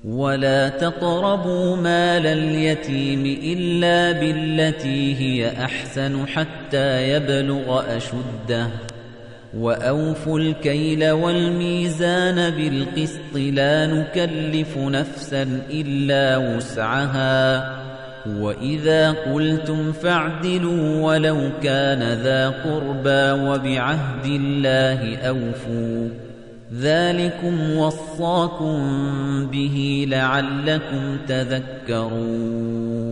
ولا تقربوا مال اليتيم إلا بالتي هي أحسن حتى يبلغ أشده وأوفوا الكيل والميزان بالقسط لا نكلف نفسا إلا وسعها وإذا قلتم فاعدلوا ولو كان ذا قربى وبعهد الله أوفوا ذلكم وصاكم به لعلكم تذكرون